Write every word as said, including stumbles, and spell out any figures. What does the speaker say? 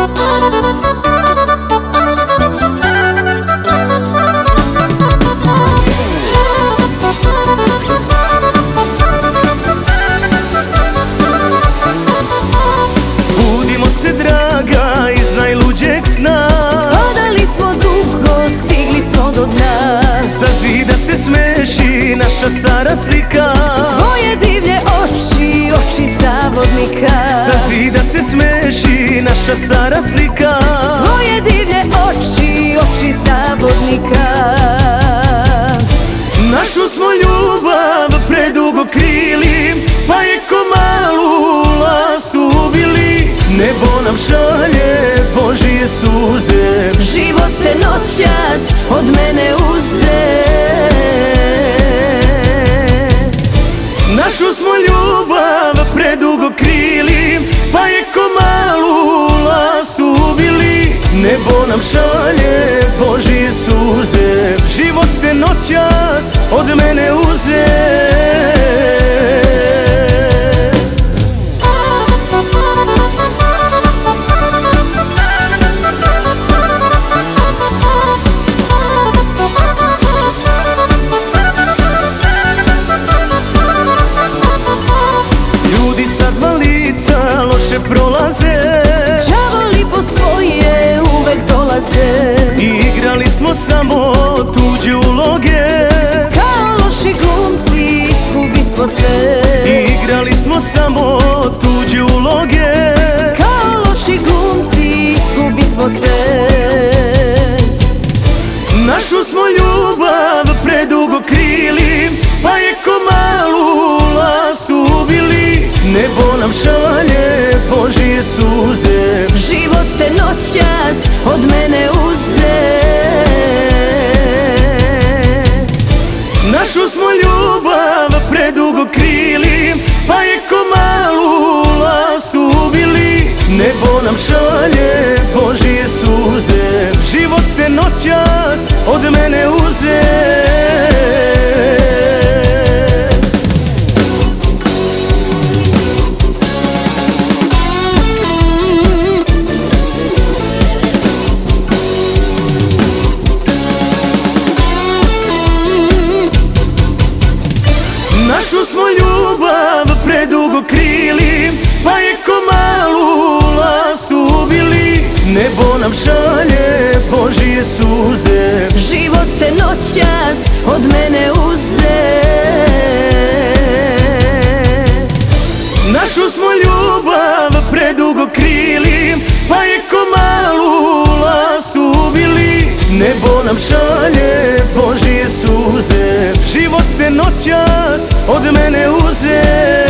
Budimo se draga iz najluđeg sna, Padali smo dugo, stigli smo do dna. sa zida se smeši naša stara slika, Tvoje divlje oči, oči zavodnika. sa zida se smeši naša stara slika, Tvoje divlje oči, oči zavodnika. našu smo ljubav predugo krili, pa je ko malu lastu ubili. Nebo nam šalje Božje suze, Život te noćas od mene uze. našu smo ljubav predugo krili, pa je ko malu lastu ubili. Nebo nam šalje Božje suze, život te noćas od mene uze. Ljudi sa dva lica loše prolaze, Đavoli po svoje uvek dolaze. igrali smo samo tuđe uloge, Kao loši glumci izgubismo sve. igrali smo samo tuđe uloge, Kao loši glumci izgubismo sve. našu smo ljubav predugo krili, pa je ko malu lastu ubili. Nebo nam šalje Božje suze, Život te noćas od mene uze. našu smo ljubav predugo krili, pa je ko malu lastu ubili. Nebo nam šalje Božje suze, život te noćas od mene uze. Našu smo ljubav predugo krili, pa je ko malu lastu ubili. Nebo nam šalje Božje suze, Život te noćas od mene uze. našu smo ljubav predugo krili, pa je ko malu lastu ubili. Nebo nam šalje Božje suze, život te noćas od mene uze.